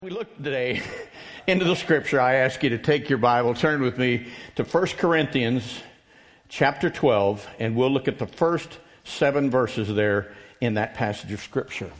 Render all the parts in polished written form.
We look today into the scripture. I ask you to take your Bible, turn with me to 1 Corinthians chapter 12, and we'll look at the first 7 verses there in that passage of scripture.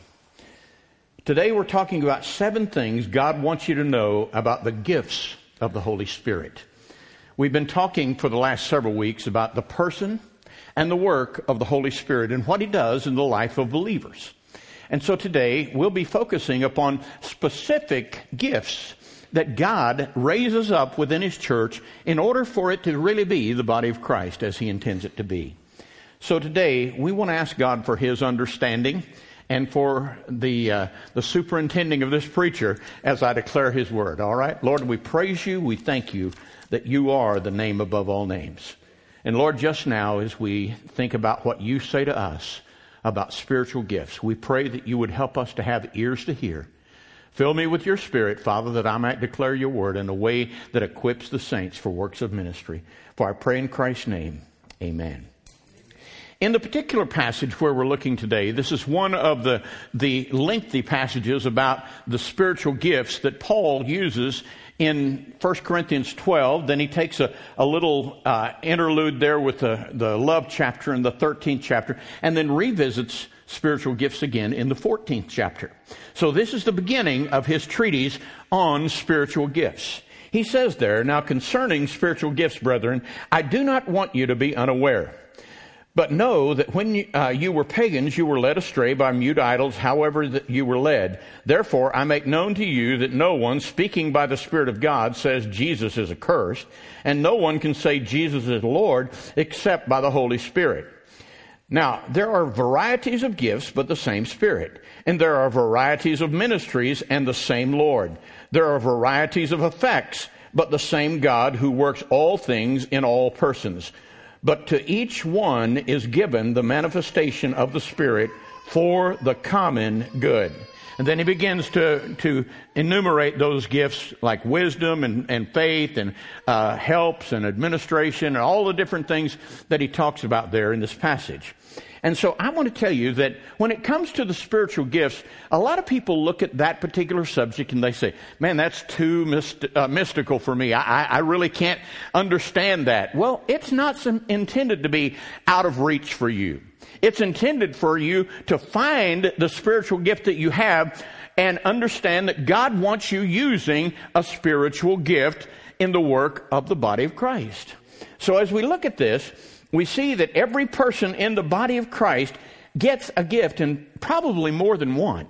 Today we're talking about 7 things God wants you to know about the gifts of the Holy Spirit. We've been talking for the last several weeks about the person and the work of the Holy Spirit and what He does in the life of believers. And so today we'll be focusing upon specific gifts that God raises up within His church in order for it to really be the body of Christ as He intends it to be. So today we want to ask God for His understanding and for the superintending of this preacher as I declare His word. All right? Lord, we praise You. We thank You that You are the name above all names. And Lord, just now as we think about what You say to us about spiritual gifts, we pray that You would help us to have ears to hear. Fill me with Your Spirit, Father, that I might declare Your word in a way that equips the saints for works of ministry. For I pray in Christ's name, amen. In the particular passage where we're looking today, this is one of the lengthy passages about the spiritual gifts that Paul uses in 1 Corinthians 12. Then he takes a little interlude there with the love chapter in the 13th chapter, and then revisits spiritual gifts again in the 14th chapter. So this is the beginning of his treatise on spiritual gifts. He says there, "Now concerning spiritual gifts, brethren, I do not want you to be unaware. But know that when you were pagans, you were led astray by mute idols, however that you were led. Therefore, I make known to you that no one, speaking by the Spirit of God, says Jesus is accursed, and no one can say Jesus is Lord except by the Holy Spirit. Now, there are varieties of gifts, but the same Spirit. And there are varieties of ministries, and the same Lord. There are varieties of effects, but the same God who works all things in all persons. But to each one is given the manifestation of the Spirit for the common good." And then he begins to enumerate those gifts like wisdom and faith and helps and administration and all the different things that he talks about there in this passage. And so I want to tell you that when it comes to the spiritual gifts, a lot of people look at that particular subject and they say, "Man, that's too mystical for me. I really can't understand that." Well, it's not intended to be out of reach for you. It's intended for you to find the spiritual gift that you have and understand that God wants you using a spiritual gift in the work of the body of Christ. So as we look at this, we see that every person in the body of Christ gets a gift, and probably more than one.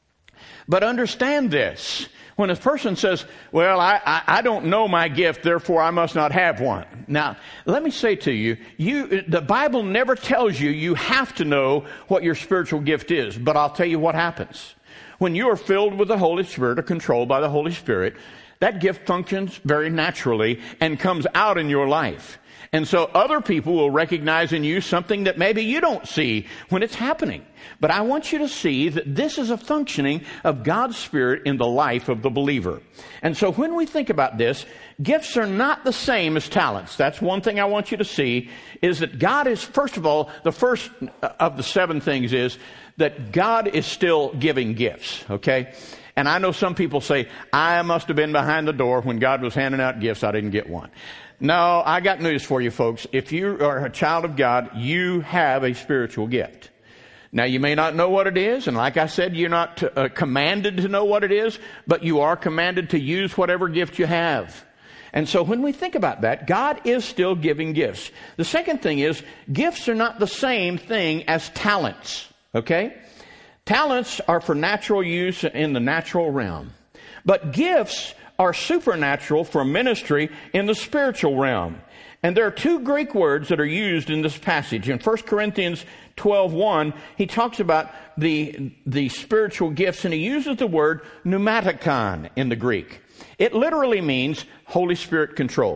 But understand this. When a person says, "Well, I don't know my gift, therefore I must not have one." Now, let me say to you, the Bible never tells you you have to know what your spiritual gift is. But I'll tell you what happens. When you are filled with the Holy Spirit or controlled by the Holy Spirit, that gift functions very naturally and comes out in your life. And so other people will recognize in you something that maybe you don't see when it's happening. But I want you to see that this is a functioning of God's Spirit in the life of the believer. And so when we think about this, gifts are not the same as talents. That's one thing I want you to see, is that God is, first of all, the first of the 7 things is that God is still giving gifts, okay? And I know some people say, "I must have been behind the door when God was handing out gifts. I didn't get one." No, I got news for you folks. If you are a child of God, you have a spiritual gift. Now, you may not know what it is, and like I said, you're not commanded to know what it is, but you are commanded to use whatever gift you have. And so when we think about that, God is still giving gifts. The second thing is, gifts are not the same thing as talents, okay? Talents are for natural use in the natural realm. But gifts are supernatural for ministry in the spiritual realm. And there are 2 Greek words that are used in this passage. In 1 Corinthians 12:1, he talks about the spiritual gifts, and he uses the word pneumatikon in the Greek. It literally means Holy Spirit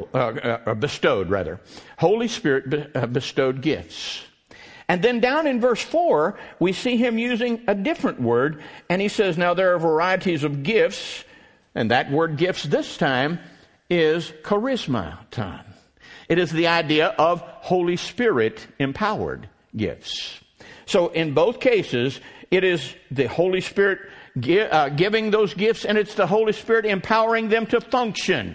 bestowed rather. Holy Spirit bestowed gifts. And then down in verse 4, we see him using a different word, and he says, "Now there are varieties of gifts," and that word gifts this time is charismaton. It is the idea of Holy Spirit empowered gifts. So in both cases, it is the Holy Spirit giving those gifts, and it's the Holy Spirit empowering them to function.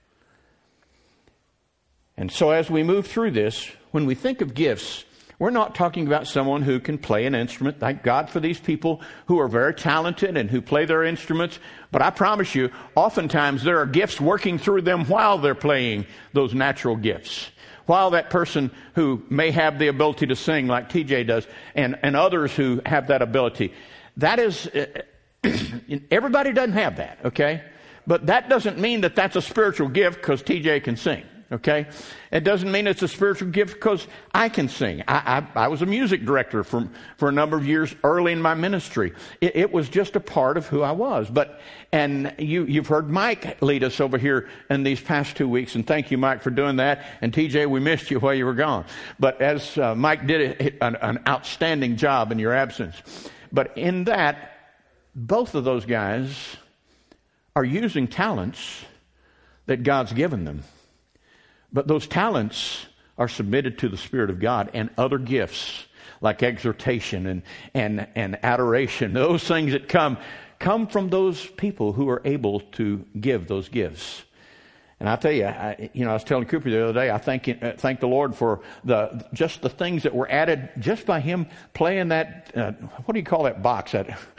And so as we move through this, when we think of gifts, we're not talking about someone who can play an instrument. Thank God for these people who are very talented and who play their instruments. But I promise you, oftentimes there are gifts working through them while they're playing those natural gifts. While that person who may have the ability to sing like TJ does, and others who have that ability. That is, everybody doesn't have that, okay? But that doesn't mean that that's a spiritual gift because TJ can sing. Okay? It doesn't mean it's a spiritual gift because I can sing. I was a music director for a number of years early in my ministry. It was just a part of who I was. And you've heard Mike lead us over here in these past 2 weeks, and thank you, Mike, for doing that. And TJ, we missed you while you were gone. But as Mike did an outstanding job in your absence. But in that, both of those guys are using talents that God's given them. But those talents are submitted to the Spirit of God, and other gifts like exhortation and adoration, those things that come from those people who are able to give those gifts. And I tell you, I was telling Cooper the other day, I thank the Lord for just the things that were added just by him playing that, what do you call that box?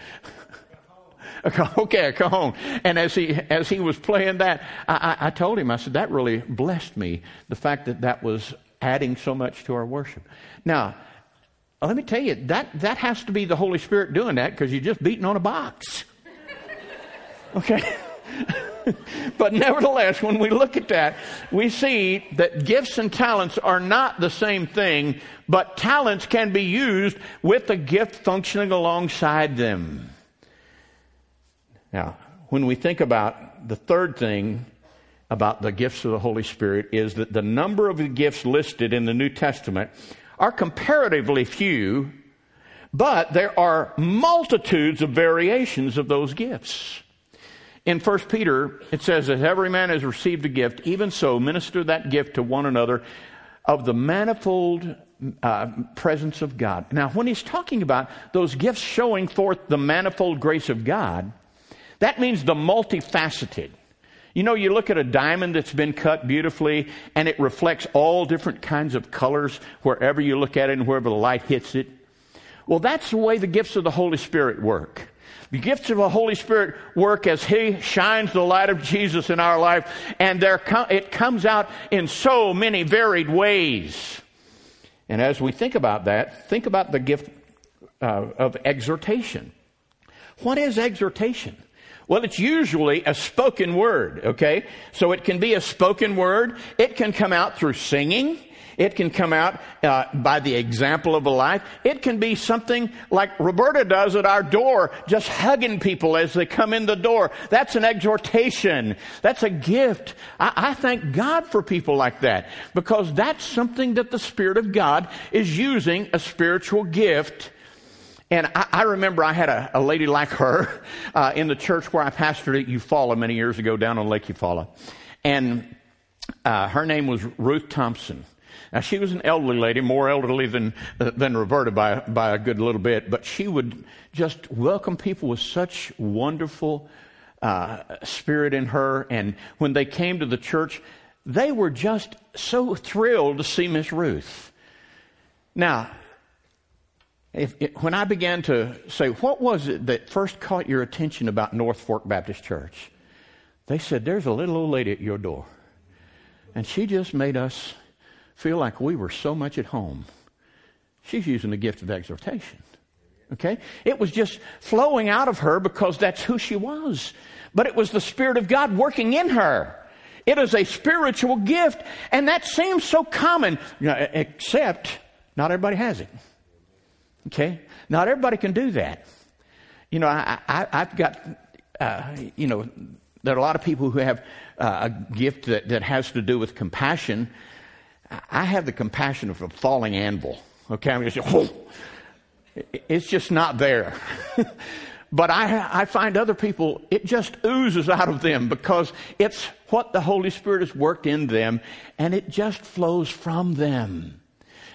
Okay, a cajon. And as he was playing that, I told him, I said, that really blessed me, the fact that was adding so much to our worship. Now, let me tell you, that has to be the Holy Spirit doing that, because you're just beating on a box. Okay? But nevertheless, when we look at that, we see that gifts and talents are not the same thing, but talents can be used with the gift functioning alongside them. Now, when we think about the third thing about the gifts of the Holy Spirit is that the number of the gifts listed in the New Testament are comparatively few, but there are multitudes of variations of those gifts. In 1 Peter, it says, as every man has received a gift, even so minister that gift to one another of the manifold presence of God. Now, when he's talking about those gifts showing forth the manifold grace of God, that means the multifaceted. You know, you look at a diamond that's been cut beautifully, and it reflects all different kinds of colors wherever you look at it and wherever the light hits it. Well, that's the way the gifts of the Holy Spirit work. The gifts of the Holy Spirit work as He shines the light of Jesus in our life, and it comes out in so many varied ways. And as we think about that, think about the gift of exhortation. What is exhortation? Well, it's usually a spoken word, okay? So it can be a spoken word. It can come out through singing. It can come out by the example of a life. It can be something like Roberta does at our door, just hugging people as they come in the door. That's an exhortation. That's a gift. I thank God for people like that, because that's something that the Spirit of God is using, a spiritual gift. And I remember I had a lady like her in the church where I pastored at Eufaula many years ago down on Lake Eufaula. And her name was Ruth Thompson. Now, she was an elderly lady, more elderly than Roberta by a good little bit, but she would just welcome people with such wonderful spirit in her. And when they came to the church, they were just so thrilled to see Miss Ruth. Now, when I began to say, what was it that first caught your attention about North Fork Baptist Church? They said, there's a little old lady at your door. And she just made us feel like we were so much at home. She's using the gift of exhortation. Okay? It was just flowing out of her because that's who she was. But it was the Spirit of God working in her. It is a spiritual gift. And that seems so common, except not everybody has it. Okay? Not everybody can do that. You know, I've got, there are a lot of people who have a gift that has to do with compassion. I have the compassion of a falling anvil. Okay? I'm just, whoa. It's just not there. But I find other people, it just oozes out of them because it's what the Holy Spirit has worked in them, and it just flows from them.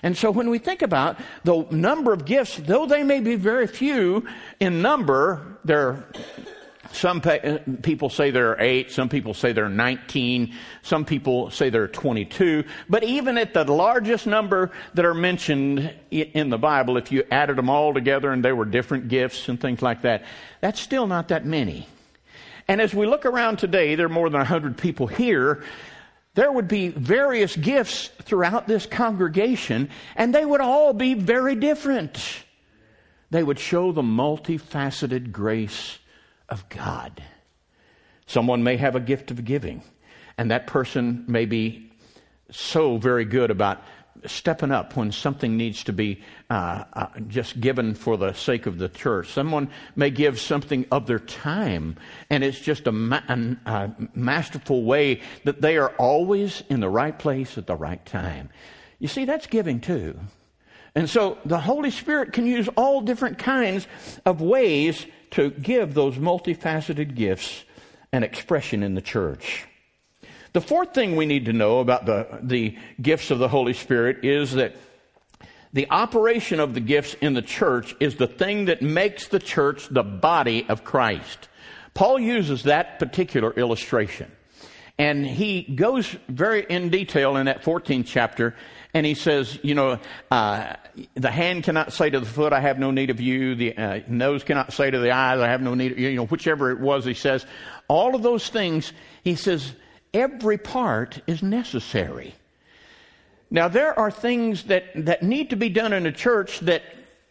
And so when we think about the number of gifts, though they may be very few in number, some people say there are 8, some people say there are 19, some people say there are 22. But even at the largest number that are mentioned in the Bible, if you added them all together and they were different gifts and things like that, that's still not that many. And as we look around today, there are more than 100 people here. There would be various gifts throughout this congregation, and they would all be very different. They would show the multifaceted grace of God. Someone may have a gift of giving, and that person may be so very good about stepping up when something needs to be just given for the sake of the church. Someone may give something of their time, and it's just a masterful way that they are always in the right place at the right time. You see, that's giving too. And so the Holy Spirit can use all different kinds of ways to give those multifaceted gifts an expression in the church. The fourth thing we need to know about the gifts of the Holy Spirit is that the operation of the gifts in the church is the thing that makes the church the body of Christ. Paul uses that particular illustration. And he goes very in detail in that 14th chapter, and he says, the hand cannot say to the foot, I have no need of you. The nose cannot say to the eyes, I have no need of you. Whichever it was, he says, all of those things, he says, every part is necessary. Now, there are things that need to be done in a church that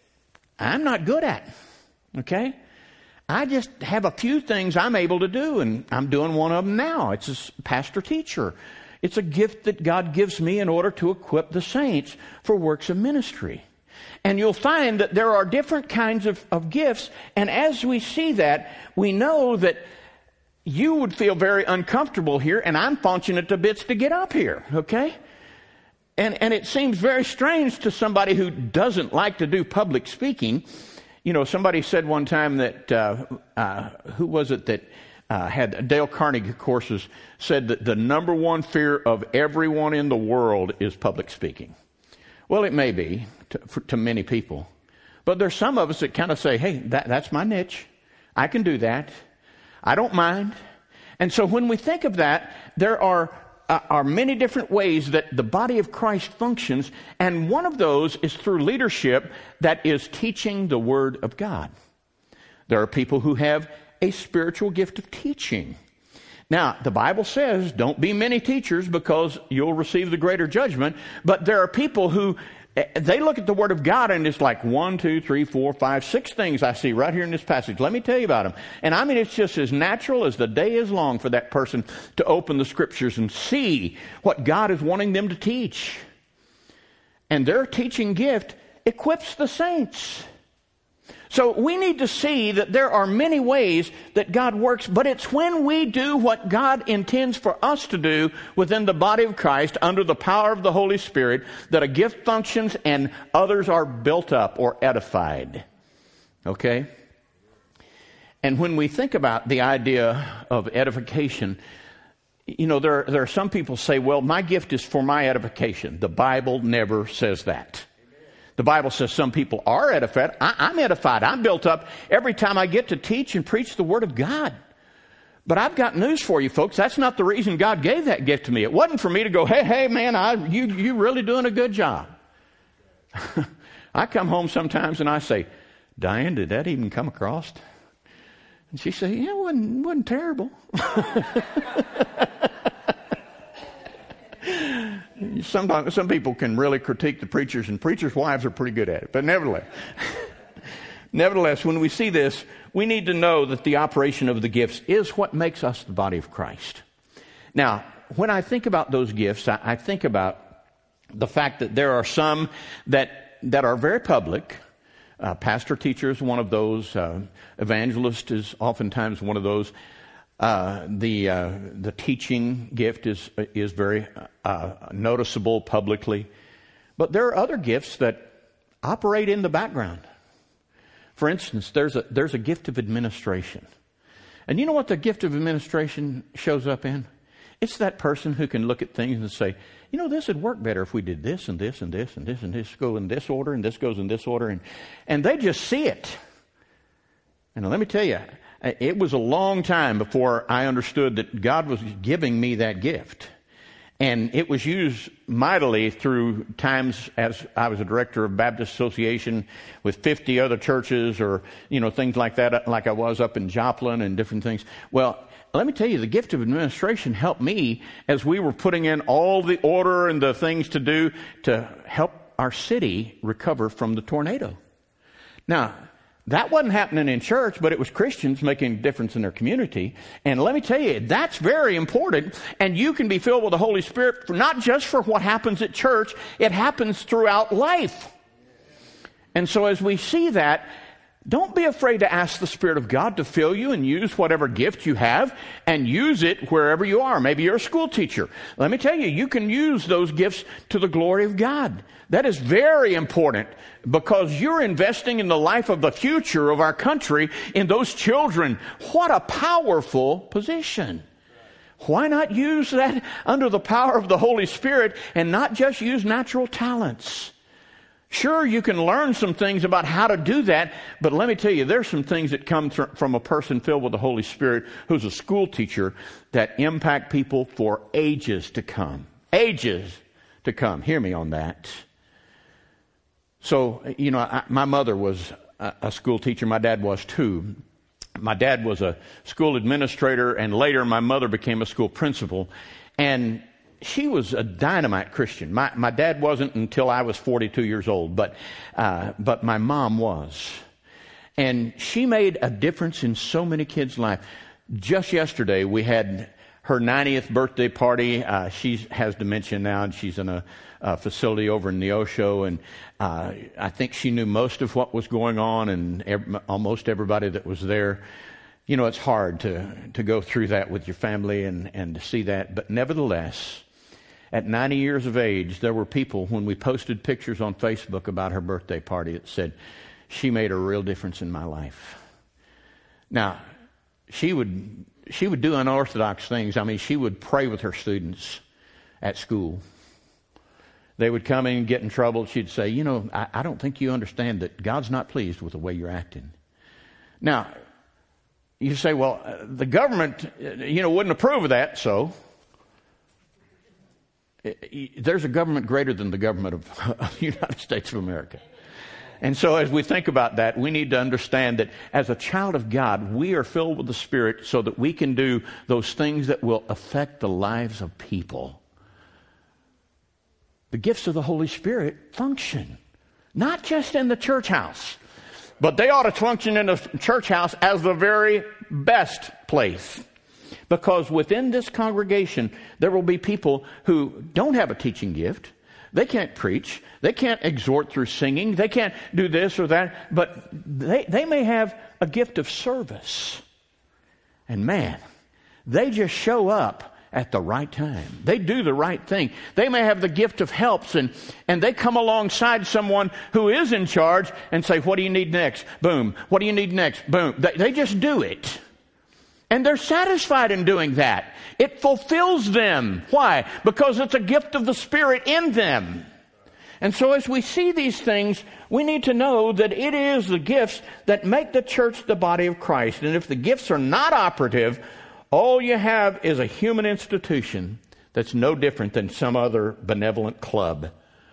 I'm not good at, okay? I just have a few things I'm able to do, and I'm doing one of them now. It's a pastor-teacher. It's a gift that God gives me in order to equip the saints for works of ministry. And you'll find that there are different kinds of gifts, and as we see that, we know that you would feel very uncomfortable here, and I'm punching it to bits to get up here, okay? And it seems very strange to somebody who doesn't like to do public speaking. Somebody said one time that, who was it that had Dale Carnegie courses, said that the number one fear of everyone in the world is public speaking. Well, it may be to many people. But there's some of us that kind of say, hey, that's my niche. I can do that. I don't mind. And so when we think of that, there are many different ways that the body of Christ functions, and one of those is through leadership that is teaching the Word of God. There are people who have a spiritual gift of teaching. Now, the Bible says, don't be many teachers because you'll receive the greater judgment, but there are people who they look at the Word of God and it's like 1, 2, 3, 4, 5, 6 things I see right here in this passage. Let me tell you about them. And I mean, it's just as natural as the day is long for that person to open the Scriptures and see what God is wanting them to teach. And their teaching gift equips the saints. So we need to see that there are many ways that God works, but it's when we do what God intends for us to do within the body of Christ under the power of the Holy Spirit that a gift functions and others are built up or edified. Okay? And when we think about the idea of edification, there are some people say, well, my gift is for my edification. The Bible never says that. The Bible says some people are edified. I'm edified. I'm built up every time I get to teach and preach the Word of God. But I've got news for you, folks. That's not the reason God gave that gift to me. It wasn't for me to go, hey, man, you really doing a good job. I come home sometimes and I say, Diane, did that even come across? And she said, yeah, it wasn't terrible. Sometimes some people can really critique the preachers, and preachers' wives are pretty good at it. But nevertheless, when we see this, we need to know that the operation of the gifts is what makes us the body of Christ. Now, when I think about those gifts, I think about the fact that there are some that are very public. Pastor teacher is one of those. Evangelist is oftentimes one of those. The teaching gift is very noticeable publicly. But there are other gifts that operate in the background. For instance, there's a gift of administration. And you know what the gift of administration shows up in? It's that person who can look at things and say, you know, this would work better if we did this and this and this and this and this go in this order and this goes in this order. And they just see it. And let me tell you, it was a long time before I understood that God was giving me that gift. And it was used mightily through times as I was a director of Baptist Association with 50 other churches or, you know, things like that, like I was up in Joplin and different things. Well, let me tell you, the gift of administration helped me as we were putting in all the order and the things to do to help our city recover from the tornado. Now, that wasn't happening in church, but it was Christians making a difference in their community. And let me tell you, that's very important. And you can be filled with the Holy Spirit not just for what happens at church, it happens throughout life. And so as we see that, don't be afraid to ask the Spirit of God to fill you and use whatever gift you have and use it wherever you are. Maybe you're a school teacher. Let me tell you, you can use those gifts to the glory of God. That is very important because you're investing in the life of the future of our country in those children. What a powerful position. Why not use that under the power of the Holy Spirit and not just use natural talents? Sure, you can learn some things about how to do that, but let me tell you, there's some things that come from a person filled with the Holy Spirit who's a school teacher that impact people for ages to come. Ages to come. Hear me on that. So, you know, my mother was a school teacher. My dad was too. My dad was a school administrator, and later my mother became a school principal. And she was a dynamite Christian. My dad wasn't until I was 42 years old, but my mom was. And she made a difference in so many kids' lives. Just yesterday, we had her 90th birthday party. She has dementia now, and she's in a facility over in Neosho. And I think she knew most of what was going on and almost everybody that was there. You know, it's hard to go through that with your family and to see that. But nevertheless, at 90 years of age, there were people, when we posted pictures on Facebook about her birthday party, that said, she made a real difference in my life. Now, she would do unorthodox things. I mean, she would pray with her students at school. They would come in and get in trouble. She'd say, you know, I don't think you understand that God's not pleased with the way you're acting. Now, you say, well, the government, you know, wouldn't approve of that, so there's a government greater than the government of the United States of America. And so as we think about that, we need to understand that as a child of God, we are filled with the Spirit so that we can do those things that will affect the lives of people. The gifts of the Holy Spirit function, not just in the church house, but they ought to function in the church house as the very best place. Because within this congregation, there will be people who don't have a teaching gift. They can't preach. They can't exhort through singing. They can't do this or that. But they may have a gift of service. And man, they just show up at the right time. They do the right thing. They may have the gift of helps and they come alongside someone who is in charge and say, what do you need next? Boom. What do you need next? Boom. They just do it. And they're satisfied in doing that. It fulfills them. Why? Because it's a gift of the Spirit in them. And so as we see these things, we need to know that it is the gifts that make the church the body of Christ. And if the gifts are not operative, all you have is a human institution that's no different than some other benevolent club.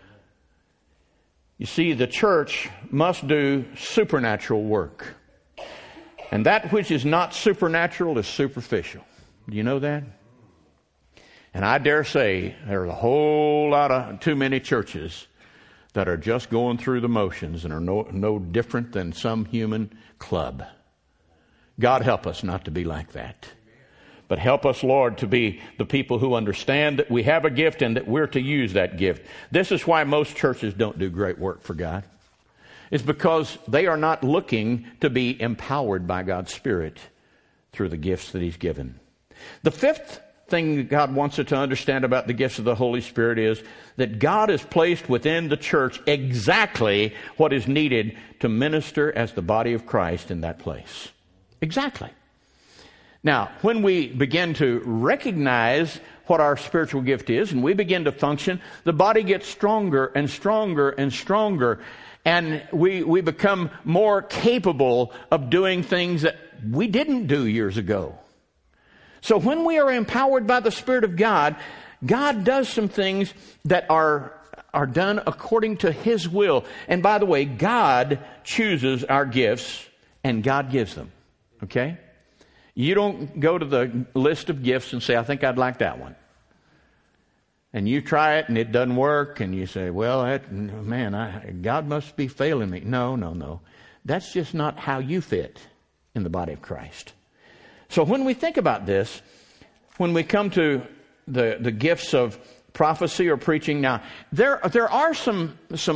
You see, the church must do supernatural work. And that which is not supernatural is superficial. Do you know that? And I dare say there's a whole lot of too many churches that are just going through the motions and are no different than some human club. God help us not to be like that. But help us, Lord, to be the people who understand that we have a gift and that we're to use that gift. This is why most churches don't do great work for God. It's because they are not looking to be empowered by God's Spirit through the gifts that He's given. The fifth thing that God wants us to understand about the gifts of the Holy Spirit is that God has placed within the church exactly what is needed to minister as the body of Christ in that place. Exactly. Now, when we begin to recognize what our spiritual gift is and we begin to function, the body gets stronger and stronger and stronger, and we become more capable of doing things that we didn't do years ago. So when we are empowered by the Spirit of God, God does some things that are done according to His will. And by the way, God chooses our gifts and God gives them. Okay? You don't go to the list of gifts and say, I think I'd like that one. And you try it and it doesn't work and you say, well, God must be failing me. No. That's just not how you fit in the body of Christ. So when we think about this, when we come to the gifts of prophecy or preaching, now there are some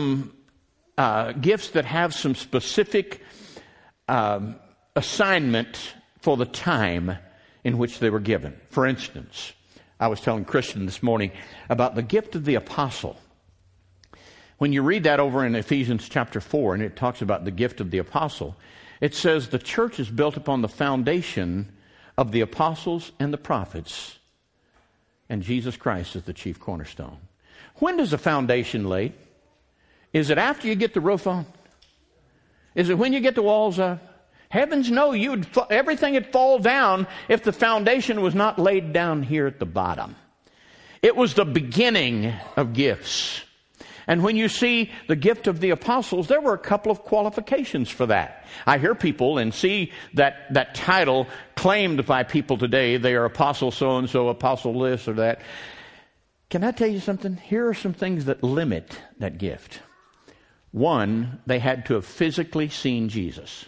gifts that have some specific assignment for the time in which they were given. For instance, I was telling Christian this morning about the gift of the apostle. When you read that over in Ephesians chapter 4, and it talks about the gift of the apostle, it says the church is built upon the foundation of the apostles and the prophets, and Jesus Christ is the chief cornerstone. When does the foundation lay? Is it after you get the roof on? Is it when you get the walls up? Heavens no, everything would fall down if the foundation was not laid down here at the bottom. It was the beginning of gifts. And when you see the gift of the apostles, there were a couple of qualifications for that. I hear people and see that title claimed by people today. They are apostle so-and-so, apostle this or that. Can I tell you something? Here are some things that limit that gift. One, they had to have physically seen Jesus.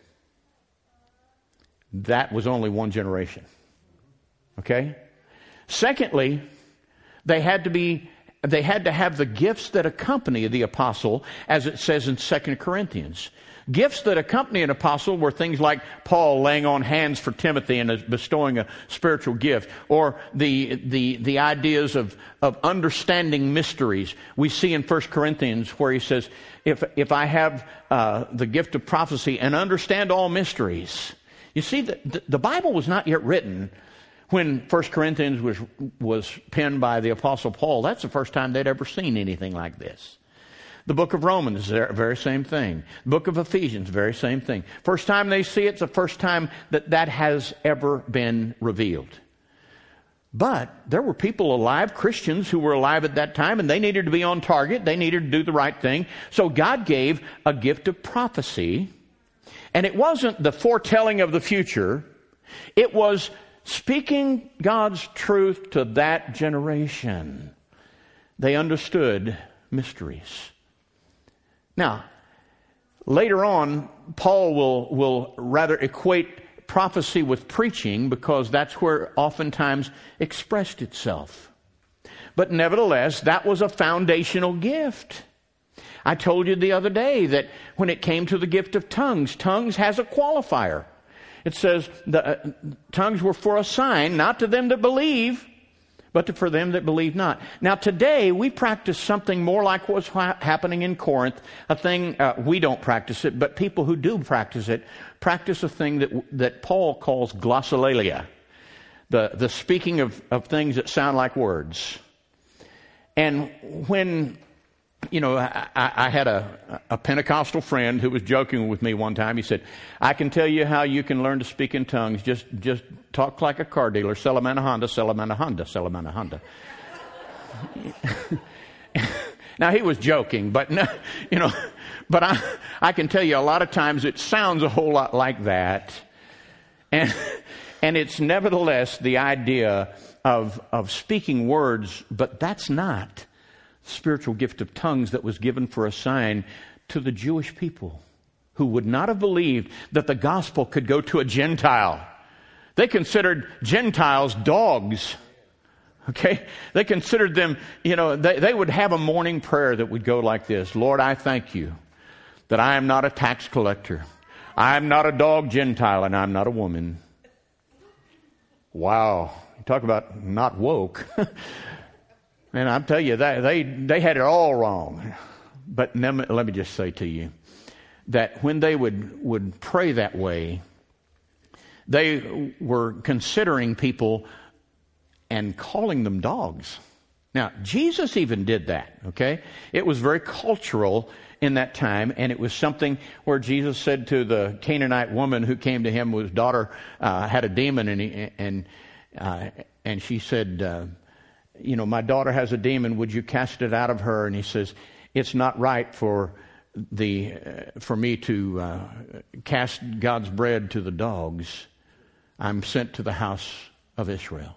That was only one generation. Okay? Secondly, they had to have the gifts that accompany the apostle, as it says in 2 Corinthians. Gifts that accompany an apostle were things like Paul laying on hands for Timothy and bestowing a spiritual gift, or the ideas of understanding mysteries. We see in 1 Corinthians where he says, if I have the gift of prophecy and understand all mysteries. You see, the Bible was not yet written when 1 Corinthians was penned by the Apostle Paul. That's the first time they'd ever seen anything like this. The book of Romans, very same thing. The book of Ephesians, very same thing. First time they see it's the first time that has ever been revealed. But there were people alive, Christians who were alive at that time, and they needed to be on target. They needed to do the right thing. So God gave a gift of prophecy. And it wasn't the foretelling of the future. It was speaking God's truth to that generation. They understood mysteries. Now, later on, Paul will rather equate prophecy with preaching because that's where oftentimes expressed itself. But nevertheless, that was a foundational gift. I told you the other day that when it came to the gift of tongues has a qualifier. It says the tongues were for a sign, not to them that believe, but for them that believe not. Now today we practice something more like what's happening in Corinth. A thing, we don't practice it, but people who do practice it, practice a thing that Paul calls glossolalia. The speaking of things that sound like words. And when... You know, I had a Pentecostal friend who was joking with me one time. He said, I can tell you how you can learn to speak in tongues. Just talk like a car dealer. Sell a man a Honda, sell a man a Honda, sell a man a Honda. Now, he was joking, but, but I can tell you a lot of times it sounds a whole lot like that. And it's nevertheless the idea of speaking words, but that's not spiritual gift of tongues that was given for a sign to the Jewish people who would not have believed that the gospel could go to a Gentile. They considered Gentiles dogs. Okay? They considered them, they would have a morning prayer that would go like this. Lord, I thank you that I am not a tax collector. I am not a dog Gentile, and I'm not a woman. Wow. Talk about not woke. And I'll tell you, they had it all wrong. But let me just say to you that when they would pray that way, They were considering people and calling them dogs. Now, Jesus even did that, okay? It was very cultural in that time, and it was something where Jesus said to the Canaanite woman who came to him, whose daughter had a demon, and she said, my daughter has a demon, would you cast it out of her? And he says, it's not right for me to cast God's bread to the dogs. I'm sent to the house of Israel.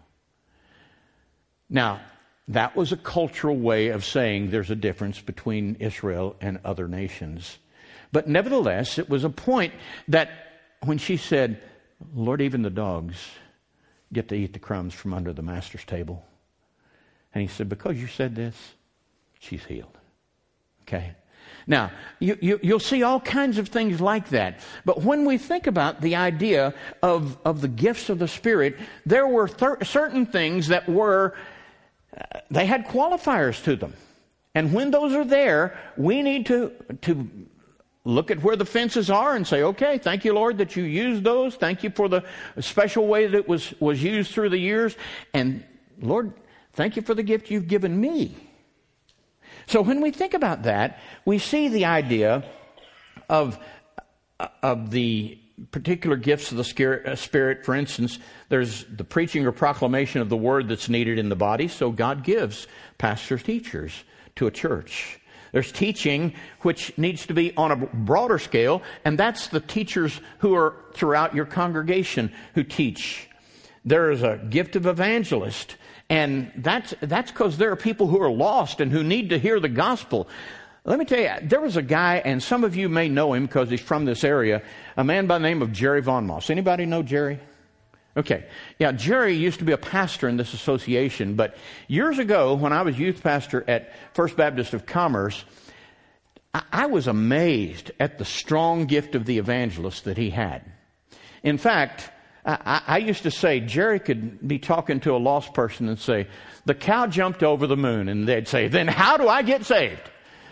Now, that was a cultural way of saying there's a difference between Israel and other nations. But nevertheless, it was a point that when she said, Lord, even the dogs get to eat the crumbs from under the master's table. And he said, because you said this, she's healed. Okay? Now, you'll see all kinds of things like that. But when we think about the idea of the gifts of the Spirit, there were certain things that were, they had qualifiers to them. And when those are there, we need to look at where the fences are and say, okay, thank you, Lord, that you used those. Thank you for the special way that it was used through the years. And Lord, thank you for the gift you've given me. So when we think about that, we see the idea of the particular gifts of the Spirit. For instance, there's the preaching or proclamation of the word that's needed in the body. So God gives pastors, teachers to a church. There's teaching which needs to be on a broader scale, and that's the teachers who are throughout your congregation who teach. There is a gift of evangelist, and that's because there are people who are lost and who need to hear the gospel. Let me tell you, there was a guy, and some of you may know him because he's from this area, a man by the name of Jerry Von Moss. Anybody know Jerry? Okay. Yeah, Jerry used to be a pastor in this association, but years ago when I was youth pastor at First Baptist of Commerce, I was amazed at the strong gift of the evangelist that he had. In fact, I used to say Jerry could be talking to a lost person and say, the cow jumped over the moon, and they'd say, then how do I get saved?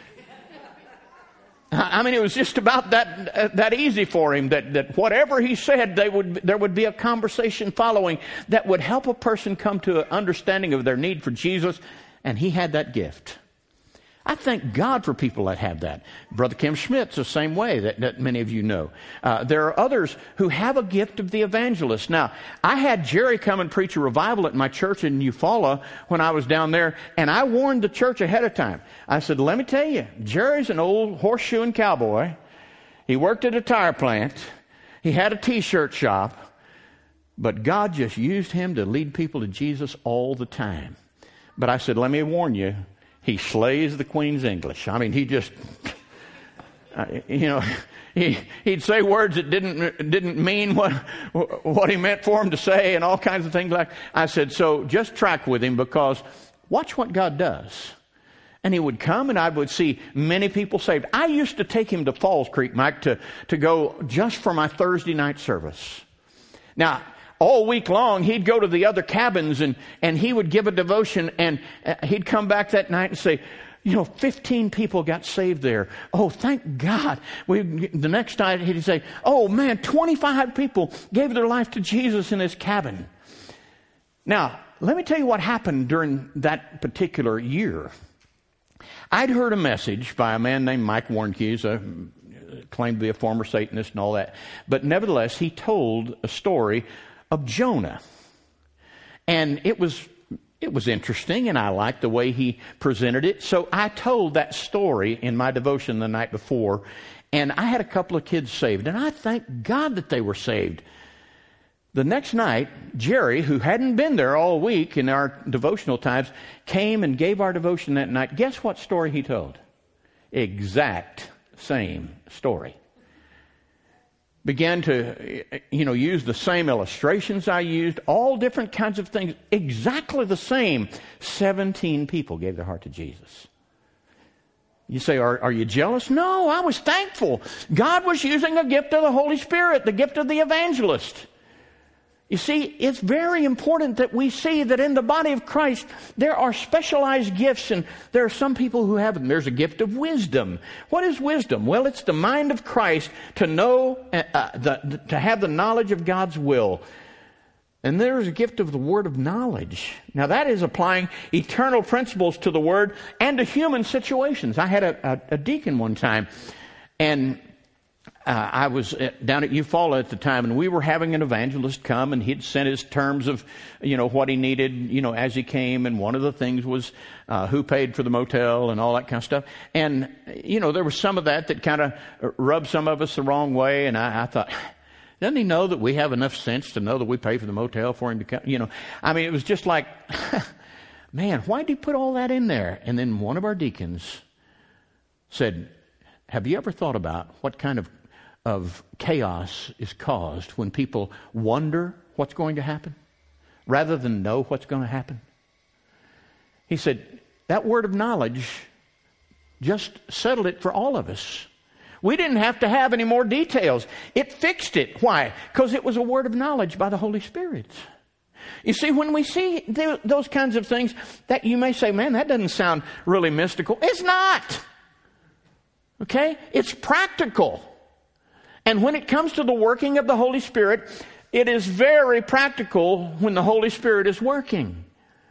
I mean, it was just about that easy for him, that whatever he said, there would be a conversation following that would help a person come to an understanding of their need for Jesus, and he had that gift. I thank God for people that have that. Brother Kim Schmidt's the same way that many of you know. There are others who have a gift of the evangelist. Now, I had Jerry come and preach a revival at my church in Eufaula when I was down there, and I warned the church ahead of time. I said, let me tell you, Jerry's an old horseshoeing cowboy. He worked at a tire plant. He had a t-shirt shop. But God just used him to lead people to Jesus all the time. But I said, let me warn you, he slays the Queen's English. I mean, he just, he'd say words that didn't mean what he meant for him to say, and all kinds of things like. I said, so just track with him, because watch what God does. And he would come, and I would see many people saved. I used to take him to Falls Creek, Mike, to go just for my Thursday night service. Now, all week long, he'd go to the other cabins and he would give a devotion, and he'd come back that night and say, 15 people got saved there. Oh, thank God. The next night he'd say, oh man, 25 people gave their life to Jesus in his cabin. Now, let me tell you what happened during that particular year. I'd heard a message by a man named Mike Warnke, claimed to be a former Satanist and all that. But nevertheless, he told a story of Jonah. And it was interesting, and I liked the way he presented it. So I told that story in my devotion the night before, and I had a couple of kids saved, and I thank God that they were saved. The next night, Jerry, who hadn't been there all week in our devotional times, came and gave our devotion that night. Guess what story he told? Exact same story. Began to, use the same illustrations I used, all different kinds of things, exactly the same. 17 people gave their heart to Jesus. You say, are you jealous? No, I was thankful. God was using a gift of the Holy Spirit, the gift of the evangelist. You see, it's very important that we see that in the body of Christ, there are specialized gifts, and there are some people who have them. There's a gift of wisdom. What is wisdom? Well, it's the mind of Christ to know, to have the knowledge of God's will. And there's a gift of the word of knowledge. Now, that is applying eternal principles to the word and to human situations. I had a deacon one time, and I was down at Eufaula at the time, and we were having an evangelist come, and he'd sent his terms of, what he needed, as he came, and one of the things was who paid for the motel and all that kind of stuff. And, there was some of that kind of rubbed some of us the wrong way, and I thought, doesn't he know that we have enough sense to know that we pay for the motel for him to come? It was just like, man, why did he put all that in there? And then one of our deacons said, have you ever thought about what kind of chaos is caused when people wonder what's going to happen rather than know what's going to happen? He said, that word of knowledge just settled it for all of us. We didn't have to have any more details. It fixed it. Why? Because it was a word of knowledge by the Holy Spirit. You see, when we see those kinds of things, that you may say, man, that doesn't sound really mystical. It's not. Okay? It's practical. And when it comes to the working of the Holy Spirit, it is very practical when the Holy Spirit is working.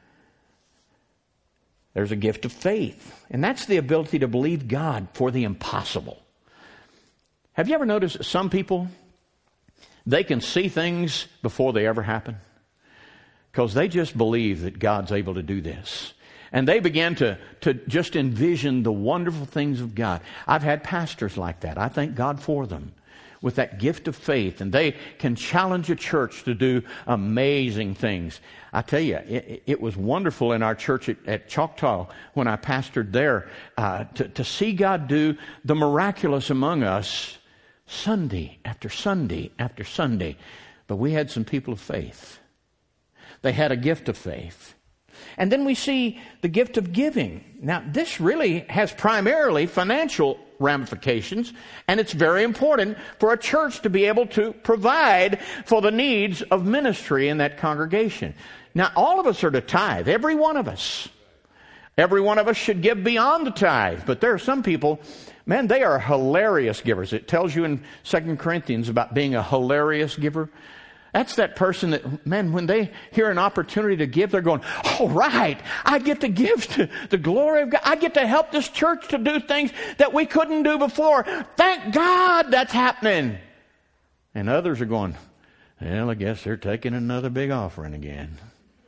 There's a gift of faith, and that's the ability to believe God for the impossible. Have you ever noticed that some people, they can see things before they ever happen? Because they just believe that God's able to do this. And they began to just envision the wonderful things of God. I've had pastors like that. I thank God for them, with that gift of faith. And they can challenge a church to do amazing things. I tell you, it was wonderful in our church at Choctaw when I pastored there to see God do the miraculous among us Sunday after Sunday after Sunday. But we had some people of faith. They had a gift of faith. And then we see the gift of giving. Now, this really has primarily financial ramifications, and it's very important for a church to be able to provide for the needs of ministry in that congregation. Now, all of us are to tithe, every one of us. Every one of us should give beyond the tithe, but there are some people, man, they are hilarious givers. It tells you in 2 Corinthians about being a hilarious giver. That's that person that, man, when they hear an opportunity to give, they're going, all right, I get to give to the glory of God. I get to help this church to do things that we couldn't do before. Thank God that's happening. And others are going, well, I guess they're taking another big offering again.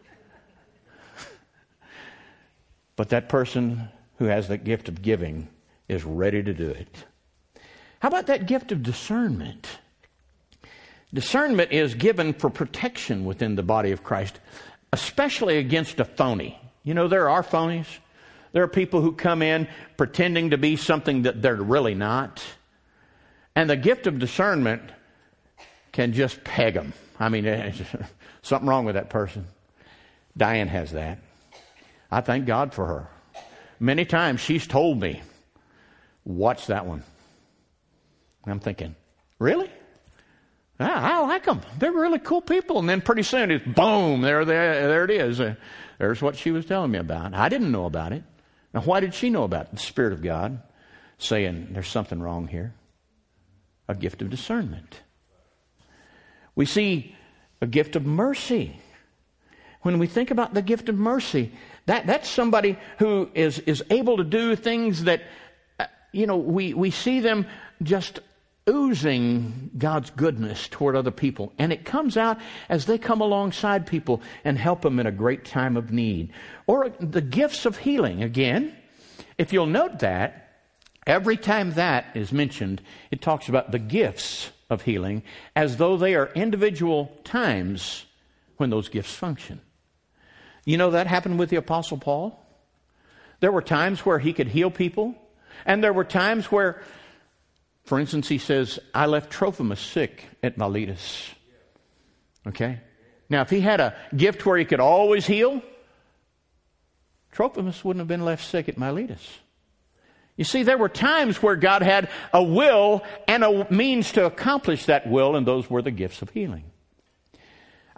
But that person who has that gift of giving is ready to do it. How about that gift of discernment? Discernment is given for protection within the body of Christ, especially against a phony. There are phonies. There are people who come in pretending to be something that they're really not. And the gift of discernment can just peg them. Something wrong with that person. Diane has that. I thank God for her. Many times she's told me, watch that one. And I'm thinking, really? I like them. They're really cool people. And then pretty soon, it's boom, there it is. There's what she was telling me about. I didn't know about it. Now, why did she know about it? The Spirit of God saying there's something wrong here. A gift of discernment. We see a gift of mercy. When we think about the gift of mercy, that's somebody who is able to do things that, we see them just oozing God's goodness toward other people. And it comes out as they come alongside people and help them in a great time of need. Or the gifts of healing. Again, if you'll note that, every time that is mentioned, it talks about the gifts of healing as though they are individual times when those gifts function. That happened with the Apostle Paul. There were times where he could heal people, and there were times where, for instance, he says, I left Trophimus sick at Miletus. Okay? Now, if he had a gift where he could always heal, Trophimus wouldn't have been left sick at Miletus. You see, there were times where God had a will and a means to accomplish that will, and those were the gifts of healing.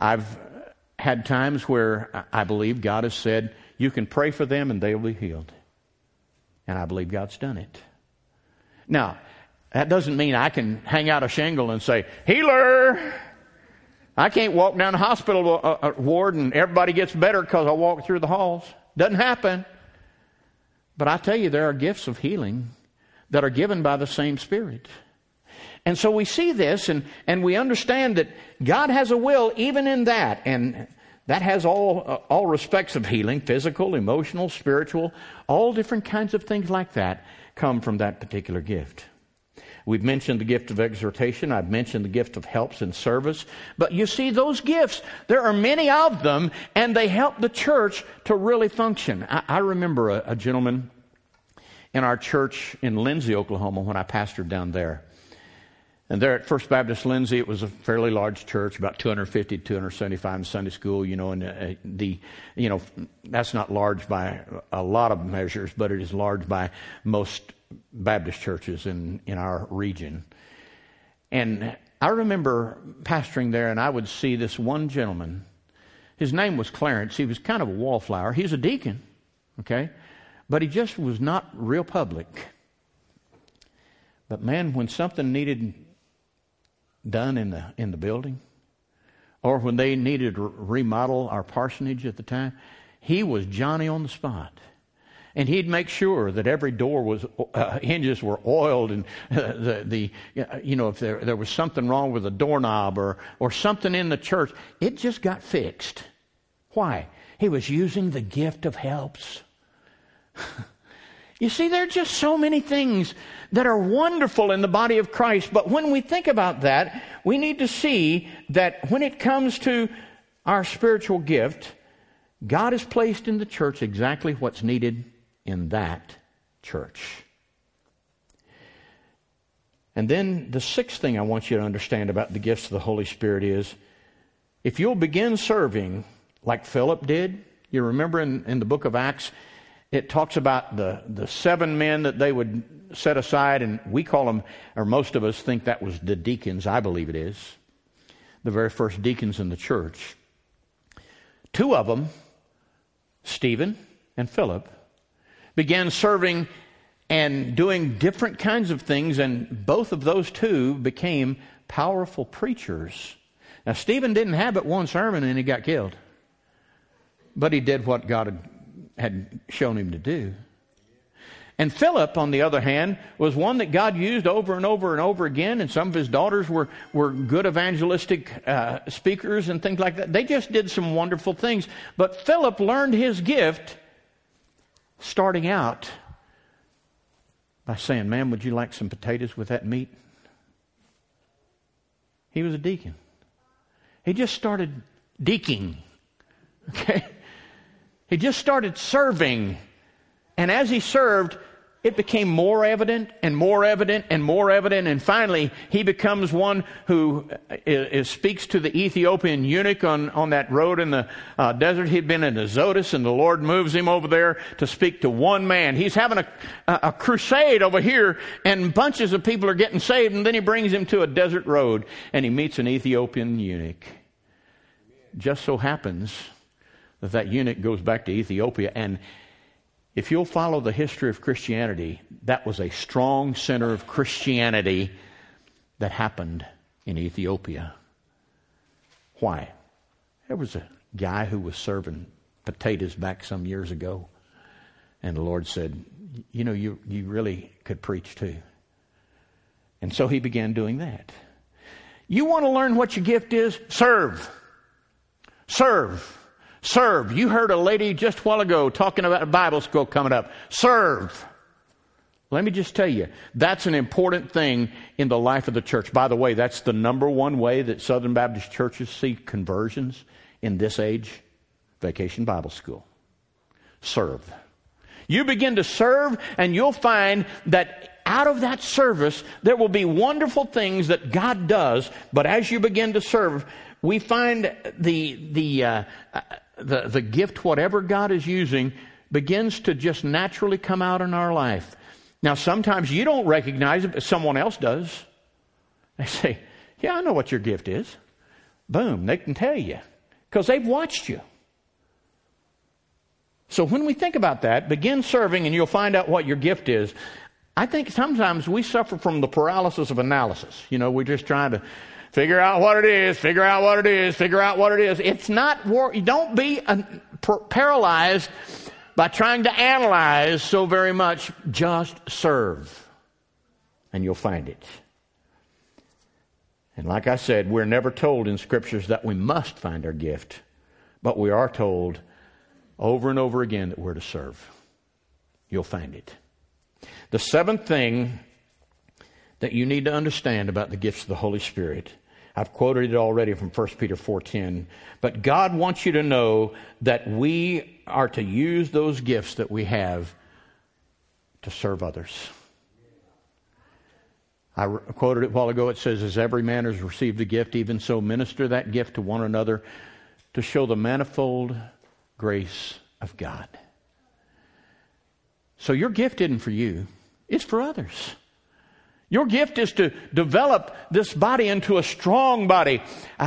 I've had times where I believe God has said, you can pray for them and they'll be healed. And I believe God's done it. Now, that doesn't mean I can hang out a shingle and say, healer! I can't walk down the hospital ward and everybody gets better because I walk through the halls. Doesn't happen. But I tell you, there are gifts of healing that are given by the same Spirit. And so we see this and we understand that God has a will even in that. And that has all respects of healing, physical, emotional, spiritual, all different kinds of things like that come from that particular gift. We've mentioned the gift of exhortation. I've mentioned the gift of helps and service. But you see, those gifts, there are many of them, and they help the church to really function. I remember a gentleman in our church in Lindsay, Oklahoma, when I pastored down there. And there at First Baptist Lindsay, it was a fairly large church, about 250, 275 in Sunday school, and that's not large by a lot of measures, but it is large by most Baptist churches in our region. And I remember pastoring there, and I would see this one gentleman. His name was Clarence. He was kind of a wallflower. He was a deacon, okay? But he just was not real public. But man, when something needed done in the building, or when they needed to remodel our parsonage at the time, he was Johnny on the spot. And he'd make sure that every door was hinges were oiled, and if there was something wrong with a doorknob or something in the church, it just got fixed. Why? He was using the gift of helps. You see, there are just so many things that are wonderful in the body of Christ. But when we think about that, we need to see that when it comes to our spiritual gift, God has placed in the church exactly what's needed in that church. And then the sixth thing I want you to understand about the gifts of the Holy Spirit is, if you'll begin serving like Philip did, you remember in the book of Acts, it talks about the 7 men that they would set aside, and we call them, or most of us think that was the deacons. I believe it is. The very first deacons in the church. 2 of them, Stephen and Philip, began serving and doing different kinds of things, and both of those 2 became powerful preachers. Now, Stephen didn't have but one sermon and he got killed. But he did what God had shown him to do. And Philip, on the other hand, was one that God used over and over and over again, and some of his daughters were good evangelistic speakers and things like that. They just did some wonderful things. But Philip learned his gift starting out by saying, "Ma'am, would you like some potatoes with that meat?" He was a deacon. He just started deaking. Okay? He just started serving. And as he served, it became more evident and more evident and more evident. And finally, he becomes one who speaks to the Ethiopian eunuch on that road in the desert. He'd been in Azotus, and the Lord moves him over there to speak to one man. He's having a crusade over here, and bunches of people are getting saved. And then he brings him to a desert road, and he meets an Ethiopian eunuch. Just so happens that eunuch goes back to Ethiopia, and if you'll follow the history of Christianity, that was a strong center of Christianity that happened in Ethiopia. Why? There was a guy who was serving potatoes back some years ago, and the Lord said, you really could preach too. And so he began doing that. You want to learn what your gift is? Serve. Serve. Serve. You heard a lady just a while ago talking about a Bible school coming up. Serve. Let me just tell you, that's an important thing in the life of the church. By the way, that's the number one way that Southern Baptist churches see conversions in this age. Vacation Bible School. Serve. You begin to serve, and you'll find that out of that service, there will be wonderful things that God does. But as you begin to serve, we find the gift, whatever God is using, begins to just naturally come out in our life. Now, sometimes you don't recognize it, but someone else does. They say, "Yeah, I know what your gift is." Boom, they can tell you. because they've watched you. So when we think about that, begin serving and you'll find out what your gift is. I think sometimes we suffer from the paralysis of analysis. We're just trying to figure out what it is, figure out what it is, figure out what it is. It's not, don't be paralyzed by trying to analyze so very much. Just serve and you'll find it. And like I said, we're never told in Scriptures that we must find our gift, but we are told over and over again that we're to serve. You'll find it. The seventh thing that you need to understand about the gifts of the Holy Spirit, I've quoted it already from 1 Peter 4:10, but God wants you to know that we are to use those gifts that we have to serve others. I quoted it a while ago. It says, as every man has received a gift, even so minister that gift to one another to show the manifold grace of God. So your gift isn't for you. It's for others. Your gift is to develop this body into a strong body.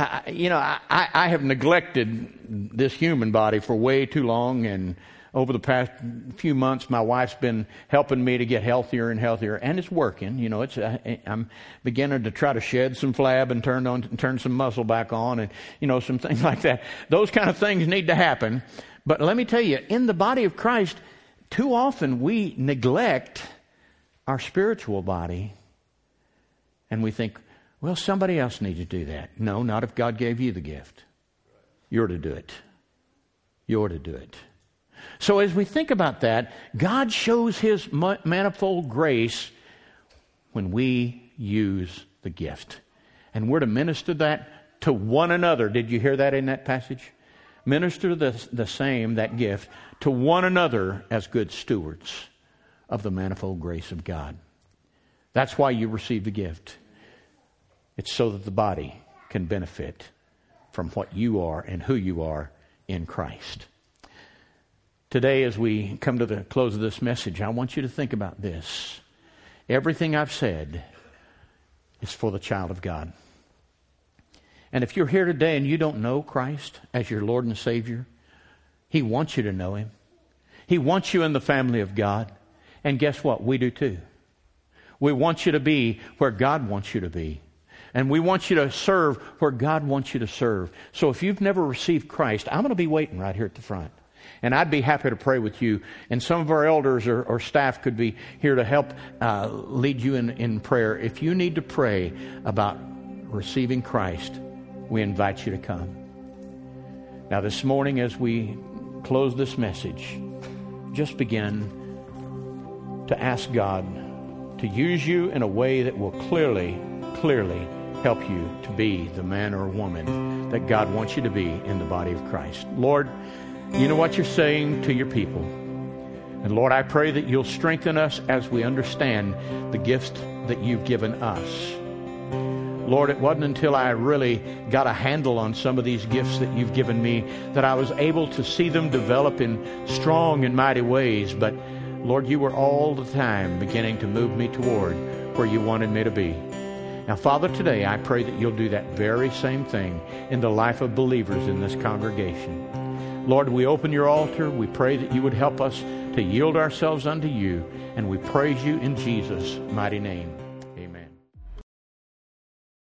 I have neglected this human body for way too long, and over the past few months, my wife's been helping me to get healthier and healthier, and it's working. I'm beginning to try to shed some flab and turn some muscle back on, and some things like that. Those kind of things need to happen. But let me tell you, in the body of Christ, too often we neglect our spiritual body, and we think, well, somebody else needs to do that. No, not if God gave you the gift. You're to do it. You're to do it. So as we think about that, God shows His manifold grace when we use the gift. And we're to minister that to one another. Did you hear that in that passage? Minister the same, that gift, to one another as good stewards of the manifold grace of God. That's why you receive the gift. It's so that the body can benefit from what you are and who you are in Christ. Today, as we come to the close of this message, I want you to think about this. Everything I've said is for the child of God. And if you're here today and you don't know Christ as your Lord and Savior, He wants you to know Him. He wants you in the family of God. And guess what? We do too. We want you to be where God wants you to be. And we want you to serve where God wants you to serve. So if you've never received Christ, I'm going to be waiting right here at the front. And I'd be happy to pray with you. And some of our elders or staff could be here to help lead you in prayer. If you need to pray about receiving Christ, we invite you to come. Now this morning, as we close this message, just begin to ask God to use you in a way that will clearly help you to be the man or woman that God wants you to be in the body of Christ. Lord, you know what you're saying to your people. And Lord, I pray that you'll strengthen us as we understand the gifts that you've given us. Lord, it wasn't until I really got a handle on some of these gifts that you've given me that I was able to see them develop in strong and mighty ways. But Lord, you were all the time beginning to move me toward where you wanted me to be. Now, Father, today I pray that you'll do that very same thing in the life of believers in this congregation. Lord, we open your altar. We pray that you would help us to yield ourselves unto you, and we praise you in Jesus' mighty name.